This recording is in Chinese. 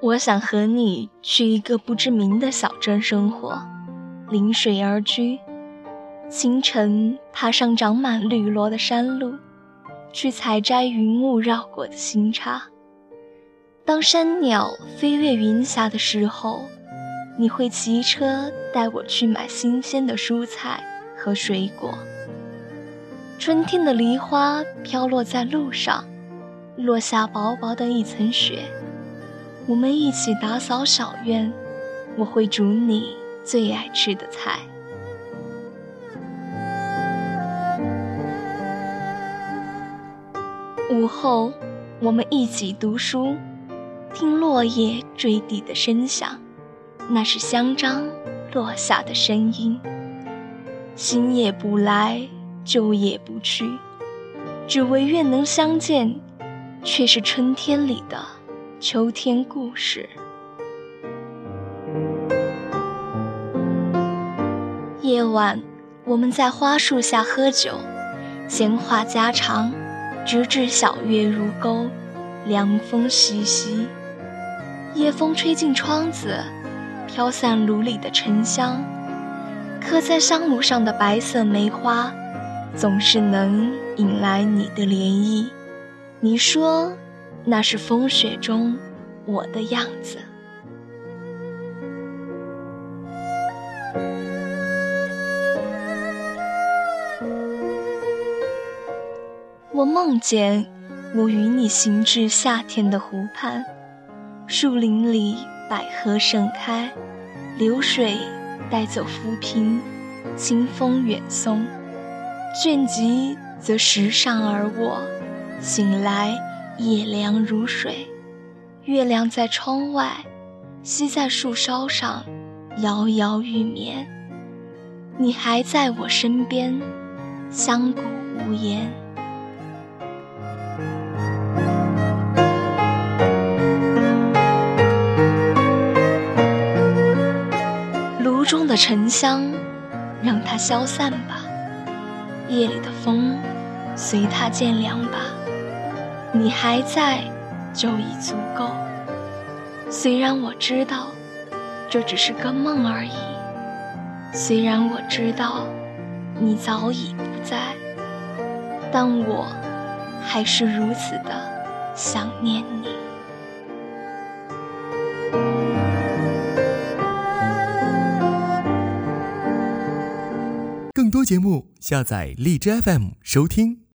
我想和你去一个不知名的小镇生活，临水而居。清晨爬上长满绿萝的山路，去采摘云雾绕过的新茶。当山鸟飞越云霞的时候，你会骑车带我去买新鲜的蔬菜和水果。春天的梨花飘落在路上，落下薄薄的一层雪。我们一起打扫小院，我会煮你最爱吃的菜。午后，我们一起读书，听落叶坠地的声响，那是香樟落下的声音。新也不来，旧也不去，只为愿能相见，却是春天里的秋天故事。夜晚，我们在花树下喝酒，闲话家常，直至小月入沟，凉风习习。夜风吹进窗子，飘散炉里的沉香。刻在香炉上的白色梅花，总是能引来你的涟漪。你说，那是风雪中我的样子。我梦见我与你行至夏天的湖畔，树林里百合盛开，流水带走浮萍，清风远送。倦极则石上而卧，醒来夜凉如水。月亮在窗外，溪在树梢上摇摇欲眠。你还在我身边，相顾无言。炉中的沉香，让它消散吧，夜里的风，随它渐凉吧。你还在，就已足够。虽然我知道，这只是个梦而已；虽然我知道，你早已不在，但我还是如此的想念你。 更多节目，下载荔枝 FM 收听。